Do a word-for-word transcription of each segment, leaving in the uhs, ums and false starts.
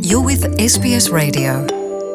You're with S B S Radio.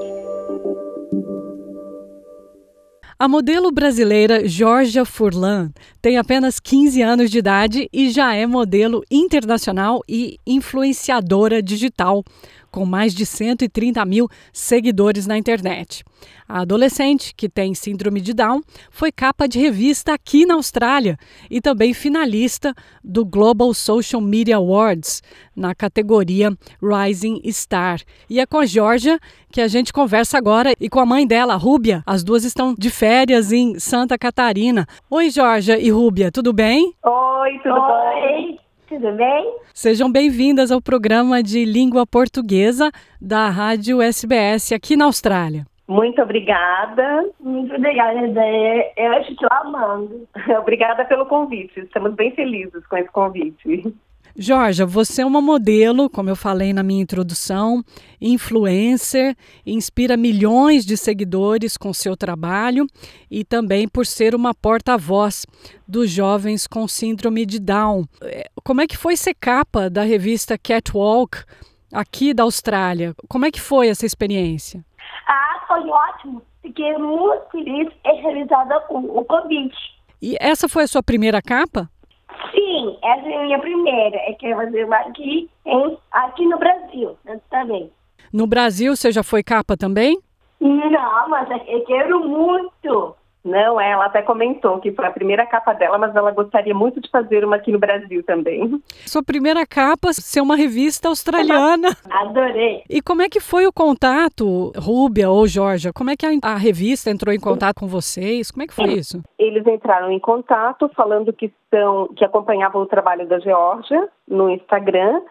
A modelo brasileira Georgia Furlan tem apenas quinze anos de idade e já é modelo internacional e influenciadora digital, com mais de cento e trinta mil seguidores na internet. A adolescente, que tem síndrome de Down, foi capa de revista aqui na Austrália e também finalista do Global Social Media Awards, na categoria Rising Star. E é com a Georgia que a gente conversa agora e com a mãe dela, a Rúbia. As duas estão de férias em Santa Catarina. Oi, Georgia e Rúbia, tudo bem? Oi, tudo Oi. bom? Tudo bem? Sejam bem-vindas ao programa de língua portuguesa da Rádio S B S aqui na Austrália. Muito obrigada. Muito obrigada, Zé. Eu estou amando. Obrigada pelo convite. Estamos bem felizes com esse convite. Georgia, você é uma modelo, como eu falei na minha introdução, influencer, inspira milhões de seguidores com seu trabalho e também por ser uma porta-voz dos jovens com síndrome de Down. Como é que foi ser capa da revista Catwalk aqui da Austrália? Como é que foi essa experiência? Ah, foi ótimo. Fiquei muito feliz e realizada com o convite. E essa foi a sua primeira capa? Sim, essa é a minha primeira. É que eu vou fazer uma aqui, em, aqui no Brasil, também. No Brasil, você já foi capa também? Não, mas eu quero muito. Não, ela até comentou que foi a primeira capa dela, mas ela gostaria muito de fazer uma aqui no Brasil também. Sua primeira capa ser uma revista australiana. Adorei. E como é que foi o contato, Rúbia ou Georgia? Como é que a, a revista entrou em contato com vocês? Como é que foi isso? Eles entraram em contato falando que, são, que acompanhavam o trabalho da Georgia no Instagram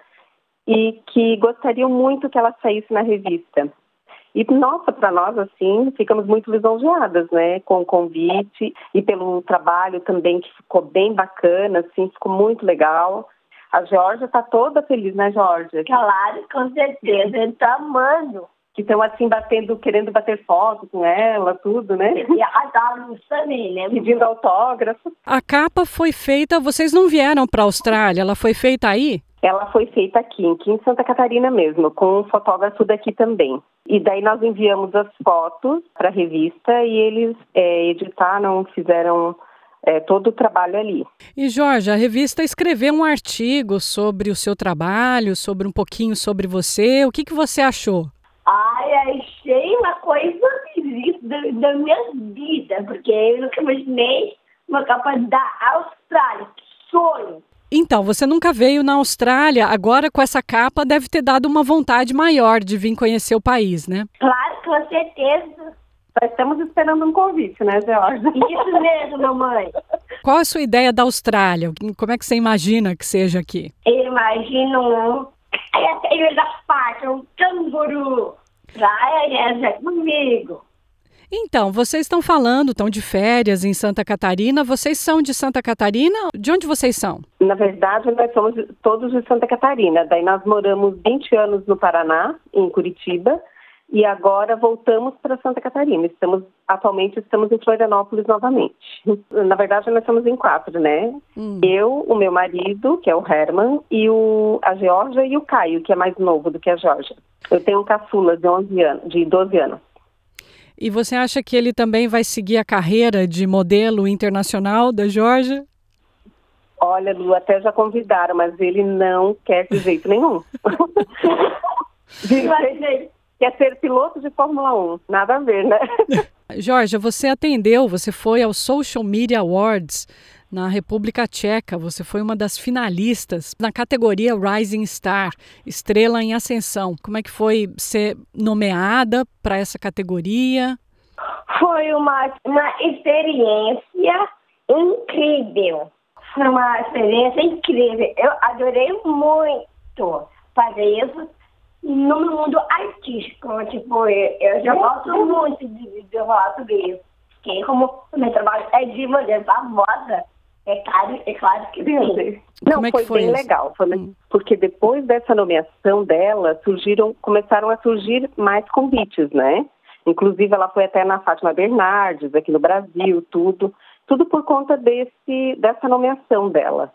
e que gostariam muito que ela saísse na revista. E, nossa, para nós, assim, ficamos muito lisonjeadas, né, com o convite e pelo trabalho também, que ficou bem bacana, assim, ficou muito legal. A Georgia está toda feliz, né, Georgia? Claro, com certeza, ele tá amando. Que estão, assim, batendo, querendo bater foto com ela, tudo, né? E adoro também, né? Pedindo autógrafo. A capa foi feita, vocês não vieram para a Austrália, ela foi feita aí? Ela foi feita aqui, aqui em Santa Catarina mesmo, com um fotógrafo daqui também. E daí nós enviamos as fotos para a revista e eles é, editaram, fizeram é, todo o trabalho ali. E, Jorge, a revista escreveu um artigo sobre o seu trabalho, sobre um pouquinho sobre você. O que, que você achou? Ai, achei uma coisa da, da minha vida, porque eu nunca imaginei uma capa da Austrália. Que sonho! Então, você nunca veio na Austrália, agora com essa capa deve ter dado uma vontade maior de vir conhecer o país, né? Claro, com certeza. Só estamos esperando um convite, né, Georgia? Isso mesmo, mamãe. Qual a sua ideia da Austrália? Como é que você imagina que seja aqui? Eu imagino um... Essa ilha da Pátria, um canguru. Vai, essa comigo. Então, vocês estão falando, estão de férias em Santa Catarina. Vocês são de Santa Catarina? De onde vocês são? Na verdade, nós somos todos de Santa Catarina. Daí nós moramos vinte anos no Paraná, em Curitiba, e agora voltamos para Santa Catarina. Estamos, atualmente estamos em Florianópolis novamente. Na verdade, nós somos em quatro, né? Hum. Eu, o meu marido, que é o Herman, e o, a Georgia e o Caio, que é mais novo do que a Georgia. Eu tenho um caçula de, onze anos, de doze anos. E você acha que ele também vai seguir a carreira de modelo internacional da Georgia? Olha, Lu, até já convidaram, mas ele não quer de jeito nenhum. Quer ser piloto de Fórmula um, nada a ver, né? Georgia, você atendeu, você foi ao Social Media Awards na República Tcheca, você foi uma das finalistas na categoria Rising Star, estrela em ascensão. Como é que foi ser nomeada para essa categoria? Foi uma, uma experiência incrível. Foi uma experiência incrível. Eu adorei muito fazer isso no mundo artístico. Tipo, eu, eu já gosto muito de, de falar sobre isso. Porque como o meu trabalho é de mulher famosa, é claro, é claro que sim. Não, Como é foi, que foi bem isso? legal. Foi, hum. Porque depois dessa nomeação dela, surgiram, começaram a surgir mais convites, né? Inclusive, ela foi até na Fátima Bernardes, aqui no Brasil, tudo. Tudo por conta desse, dessa nomeação dela.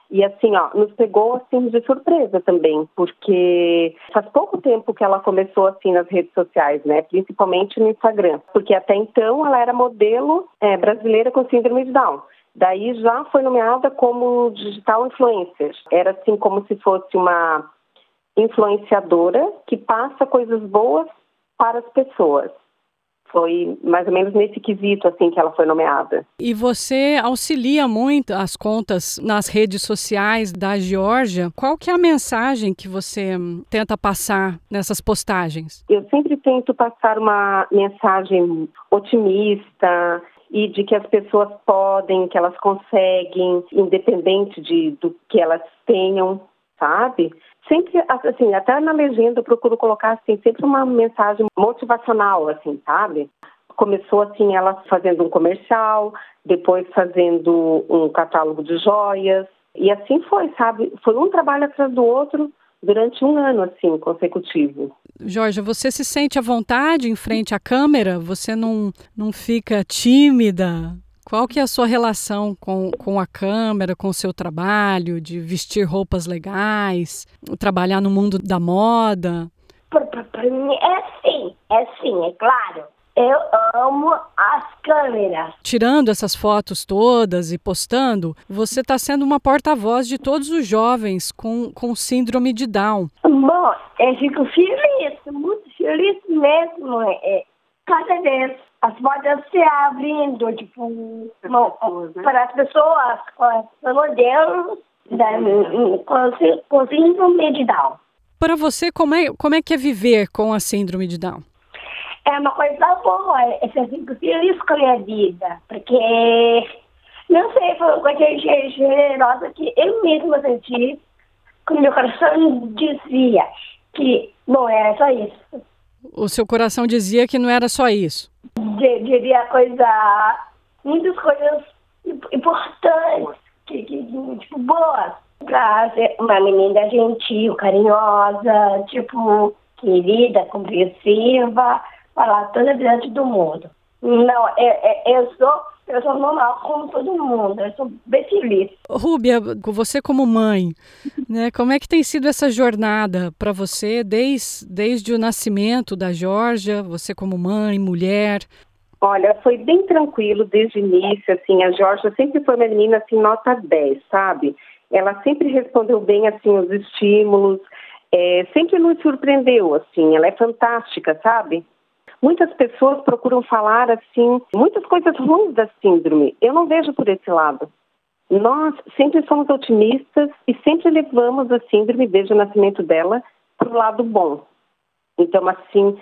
E assim, ó, nos pegou assim de surpresa também, porque faz pouco tempo que ela começou assim nas redes sociais, né? Principalmente no Instagram, porque até então ela era modelo é, brasileira com síndrome de Down. Daí já foi nomeada como digital influencer. Era assim como se fosse uma influenciadora que passa coisas boas para as pessoas. Foi mais ou menos nesse quesito assim que ela foi nomeada. E você auxilia muito as contas nas redes sociais da Geórgia. Qual que é a mensagem que você tenta passar nessas postagens? Eu sempre tento passar uma mensagem otimista e de que as pessoas podem, que elas conseguem, independente de, do que elas tenham, sabe? Sempre, assim, até na legenda eu procuro colocar, assim, sempre uma mensagem motivacional, assim, sabe? Começou, assim, ela fazendo um comercial, depois fazendo um catálogo de joias, e assim foi, sabe? Foi um trabalho atrás do outro durante um ano, assim, consecutivo. Geórgia, você se sente à vontade em frente à câmera? Você não, não fica tímida? Qual que é a sua relação com, com a câmera, com o seu trabalho, de vestir roupas legais, trabalhar no mundo da moda? Para mim é sim, é sim, é claro. Eu amo as câmeras. Tirando essas fotos todas e postando, você está sendo uma porta-voz de todos os jovens com, com síndrome de Down. Bom, eu fico feliz, muito feliz mesmo. É, cada vez as portas se abrindo, tipo, para as pessoas com modelos com, com síndrome de Down. Para você, como é, como é que é viver com a síndrome de Down? É uma coisa boa, eu fico feliz com a minha vida, porque, não sei, foi uma coisa generosa que eu mesma senti, quando meu coração dizia que não era só isso. O seu coração dizia que não era só isso? Diria coisa, muitas coisas importantes, que, que, tipo, boas, pra ser uma menina gentil, carinhosa, tipo, querida, compreensiva, falar toda diante do mundo. Não, eu, eu sou eu sou normal como todo mundo, eu sou bem feliz. Rúbia, você como mãe, né, como é que tem sido essa jornada para você desde, desde o nascimento da Geórgia, você como mãe, mulher? Olha, foi bem tranquilo desde o início, assim, a Geórgia sempre foi uma menina, assim, nota dez, sabe? Ela sempre respondeu bem, assim, os estímulos, é, sempre nos surpreendeu, assim, ela é fantástica, sabe? Muitas pessoas procuram falar, assim, muitas coisas ruins da síndrome. Eu não vejo por esse lado. Nós sempre somos otimistas e sempre levamos a síndrome, desde o nascimento dela, para o lado bom. Então, assim,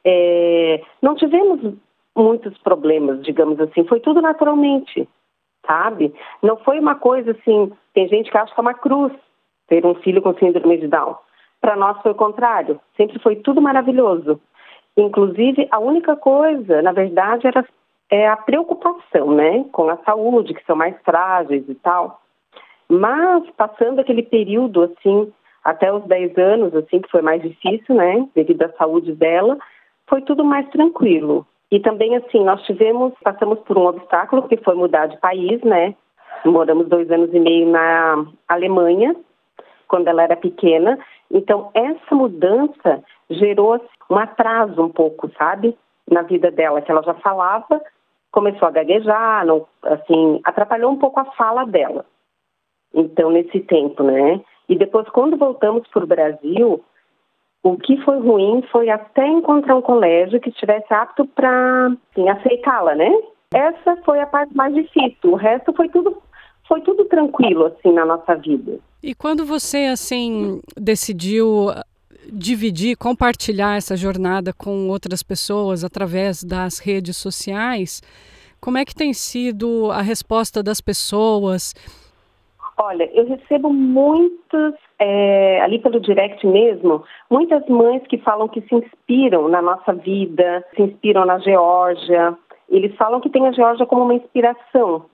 é, não tivemos muitos problemas, digamos assim. Foi tudo naturalmente, sabe? Não foi uma coisa, assim, tem gente que acha que é uma cruz ter um filho com síndrome de Down. Para nós foi o contrário. Sempre foi tudo maravilhoso. Inclusive, a única coisa, na verdade, era é a preocupação, né, com a saúde, que são mais frágeis e tal. Mas, passando aquele período, assim, até os dez anos, assim, que foi mais difícil, né, devido à saúde dela, foi tudo mais tranquilo. E também, assim, nós tivemos, passamos por um obstáculo, que foi mudar de país, né, moramos dois anos e meio na Alemanha, quando ela era pequena. Então, essa mudança gerou um atraso um pouco, sabe, na vida dela, que ela já falava, começou a gaguejar, não, assim, atrapalhou um pouco a fala dela. Então, nesse tempo, né? E depois, quando voltamos para o Brasil, o que foi ruim foi até encontrar um colégio que estivesse apto para, assim, aceitá-la, né? Essa foi a parte mais difícil. O resto foi tudo, foi tudo tranquilo, assim, na nossa vida. E quando você, assim, decidiu dividir, compartilhar essa jornada com outras pessoas através das redes sociais, como é que tem sido a resposta das pessoas? Olha, eu recebo muitas, é, ali pelo direct mesmo, muitas mães que falam que se inspiram na nossa vida, se inspiram na Geórgia. Eles falam que tem a Geórgia como uma inspiração.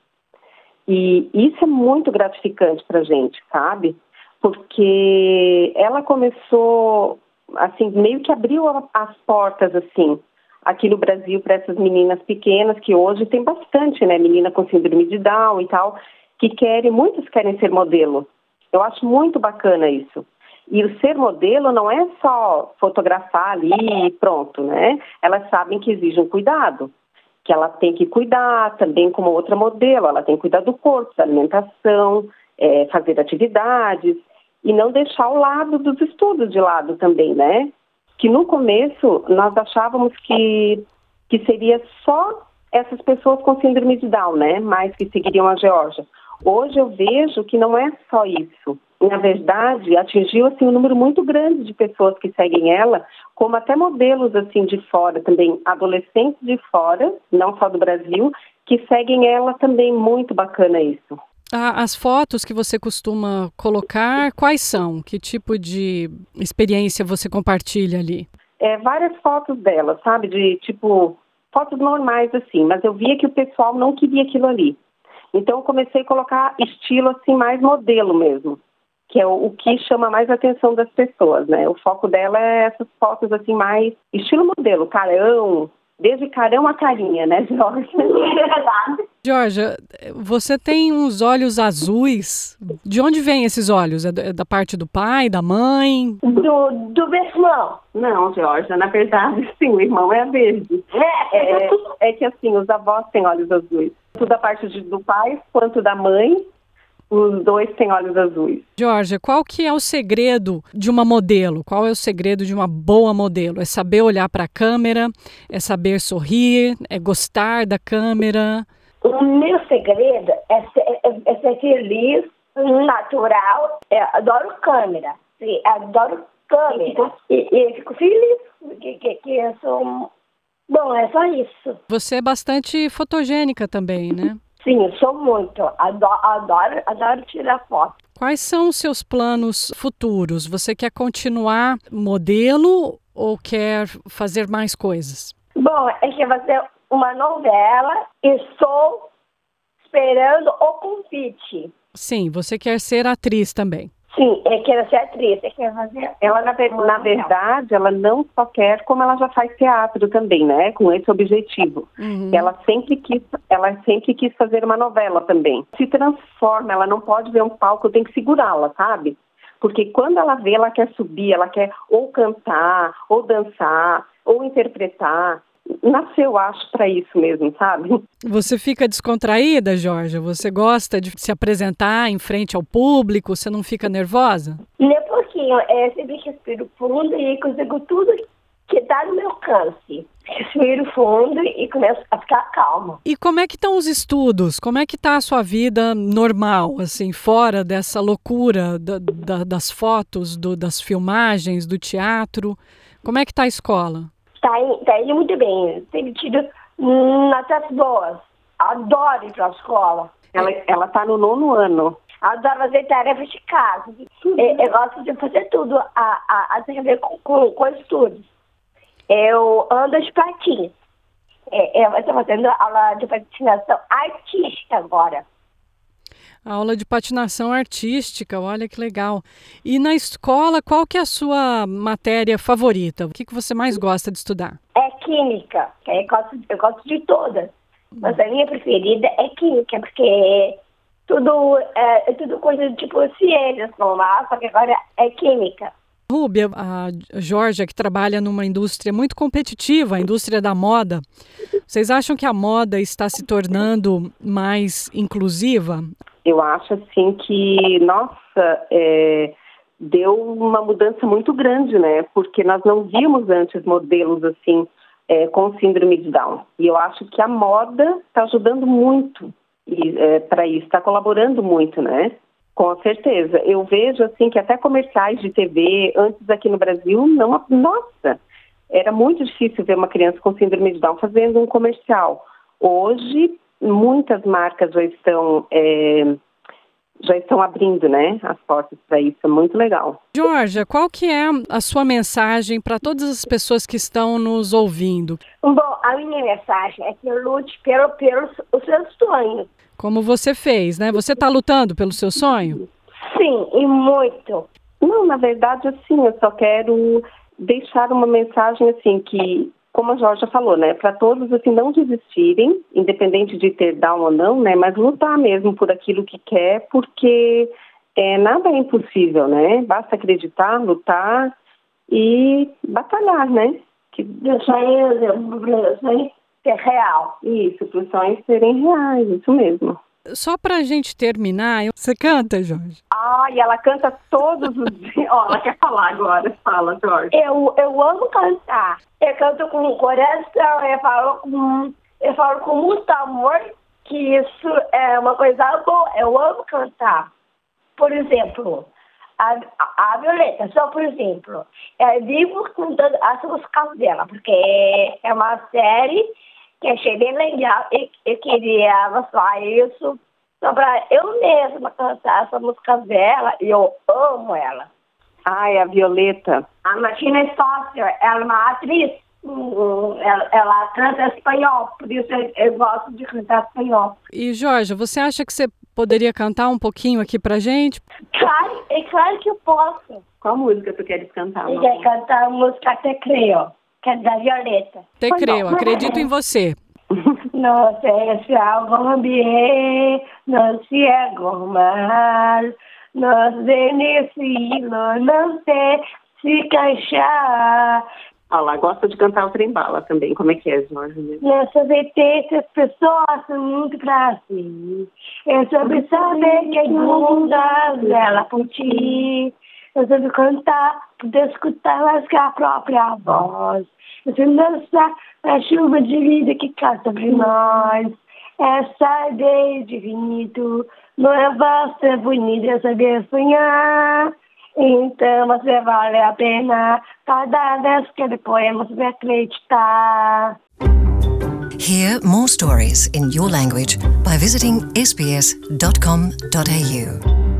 E isso é muito gratificante pra gente, sabe? Porque ela começou, assim, meio que abriu as portas, assim, aqui no Brasil para essas meninas pequenas, que hoje tem bastante, né, menina com síndrome de Down e tal, que querem, muitos querem ser modelo. Eu acho muito bacana isso. E o ser modelo não é só fotografar ali e pronto, né? Elas sabem que exige um cuidado, que ela tem que cuidar também como outra modelo, ela tem que cuidar do corpo, da alimentação, é, fazer atividades e não deixar o lado dos estudos de lado também, né? Que no começo nós achávamos que, que seria só essas pessoas com síndrome de Down, né? Mais que seguiriam a Geórgia. Hoje eu vejo que não é só isso. Na verdade, atingiu assim, um número muito grande de pessoas que seguem ela, como até modelos assim de fora também, adolescentes de fora, não só do Brasil, que seguem ela também. Muito bacana isso. Ah, as fotos que você costuma colocar, quais são? Que tipo de experiência você compartilha ali? É, várias fotos dela, sabe? De tipo, fotos normais assim, mas eu via que o pessoal não queria aquilo ali. Então eu comecei a colocar estilo assim, mais modelo mesmo, que é o, o que chama mais a atenção das pessoas, né? O foco dela é essas fotos assim, mais estilo modelo, carão, desde carão a carinha, né, Jorge? Geórgia, você tem uns olhos azuis. De onde vêm esses olhos? É da parte do pai, da mãe? Do, do meu irmão. Não, Geórgia, na verdade, sim, o irmão é verde. É, é que assim, os avós têm olhos azuis. Tanto da parte de, do pai quanto da mãe, os dois têm olhos azuis. Geórgia, qual que é o segredo de uma modelo? Qual é o segredo de uma boa modelo? É saber olhar para a câmera, é saber sorrir, é gostar da câmera? O meu segredo é ser, é, é ser feliz, natural. Eu adoro câmera. Sim, adoro câmera. E, e fico feliz que, que, que eu sou... Bom, é só isso. Você é bastante fotogênica também, né? Sim, eu sou muito. Adoro, adoro, adoro tirar foto. Quais são os seus planos futuros? Você quer continuar modelo ou quer fazer mais coisas? Bom, é que vai ser uma novela e estou esperando o convite. Sim, você quer ser atriz também. Sim, eu quero ser atriz, eu quero fazer... Ela, na, na verdade, ela não só quer, como ela já faz teatro também, né? Com esse objetivo. Uhum. Ela sempre quis, ela sempre quis fazer uma novela também. Se transforma, ela não pode ver um palco, tem que segurá-la, sabe? Porque quando ela vê, ela quer subir, ela quer ou cantar, ou dançar, ou interpretar. Nasceu, acho, para isso mesmo, sabe? Você fica descontraída, Geórgia? Você gosta de se apresentar em frente ao público? Você não fica nervosa? Nem um pouquinho. É, sempre respiro fundo e consigo tudo que está no meu alcance. Respiro fundo e começo a ficar calma. E como é que estão os estudos? Como é que está a sua vida normal, assim, fora dessa loucura da, da, das fotos, do, das filmagens, do teatro? Como é que está a escola? Tá, tá indo muito bem. Tenho tido notas boas. Adoro ir para a escola. Ela, ela tá no nono ano. Adoro fazer tarefas de casa. Eu, eu gosto de fazer tudo a, a, a ter a ver com, com, com estudos. Eu ando de patins. É, eu estou fazendo aula de patinação artística agora. A aula de patinação artística, olha que legal. E na escola, qual que é a sua matéria favorita? O que, que você mais gosta de estudar? É química. Eu gosto, eu gosto de todas. Mas a minha preferida é química, porque tudo é, é tudo coisa de tipo ciências, normal, só que agora é química. Rúbia, a Geórgia, que trabalha numa indústria muito competitiva, a indústria da moda, vocês acham que a moda está se tornando mais inclusiva? Eu acho, assim, que, nossa, é, deu uma mudança muito grande, né? Porque nós não víamos antes modelos, assim, é, com síndrome de Down. E eu acho que a moda está ajudando muito é, para isso, está colaborando muito, né? Com certeza. Eu vejo, assim, que até comerciais de T V, antes aqui no Brasil, não, nossa, era muito difícil ver uma criança com síndrome de Down fazendo um comercial. Hoje, muitas marcas já estão, é, já estão abrindo, né, as portas para isso. É muito legal. Geórgia, qual que é a sua mensagem para todas as pessoas que estão nos ouvindo? Bom, a minha mensagem é que eu lute pelo, pelo o seu sonho. Como você fez, né? Você está lutando pelo seu sonho? Sim, e muito. Não, na verdade, assim, eu só quero deixar uma mensagem, assim, que, como a Geórgia falou, né, para todos, assim, não desistirem, independente de ter Down ou não, né, mas lutar mesmo por aquilo que quer, porque é, nada é impossível, né? Basta acreditar, lutar e batalhar, né? Que os sonhos ser real. Isso, para os sonhos serem reais, isso mesmo. Só pra gente terminar, você canta, Jorge? Ah, e ela canta todos os dias. Ó, ela quer falar agora. Fala, Jorge. Eu, eu amo cantar. Eu canto com o coração, eu falo com, eu falo com muito amor, que isso é uma coisa boa. Eu amo cantar. Por exemplo, a, a Violeta, só por exemplo, eu vivo cantando as músicas dela, porque é uma série que achei bem legal e eu queria mostrar isso só para eu mesma cantar essa música dela e eu amo ela. Ai, a Violeta. A Martina Stócer, ela é uma atriz, ela, ela canta espanhol, por isso eu, eu gosto de cantar espanhol. E, Jorge, você acha que você poderia cantar um pouquinho aqui pra gente? Claro, é claro que eu posso. Qual música tu queres cantar? Eu quero cantar a música Te Creo, que é da Violeta. Te creo, acredito em você. No sé si hago bien, no si hago mal, no sé ni si lo, no sé se queixar. Ah lá, gosta de cantar o Trem Bala também. Como é que é, Jorge? Nessa sentença, as pessoas são muito frágeis. Eu soube saber que muda ela por ti. Eu soube cantar, poder escutar mais que a própria voz. Eu soube dançar na chuva de vida que cai sobre nós. Essa ideia de infinito não é vasta, é bonita, é saber sonhar. Então você vale a pena cada vez que depois você acreditar. Hear more stories in your language by visiting s b s dot com dot a u.